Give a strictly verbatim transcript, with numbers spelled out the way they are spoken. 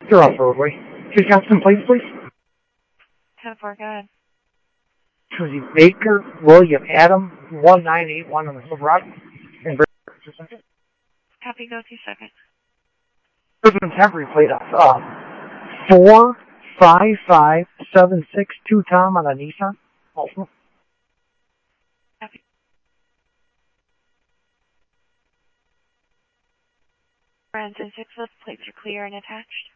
You're off roadway. Just got some plates, please. ten four, go ahead. Susie Baker, William Adam, one nine eight one on the Silverado. And Copy, go two seconds. There's a temporary plate off. Uh, four five five seven six two Tom on a Nissan. Also. Copy. Friends and six, those plates are clear and attached.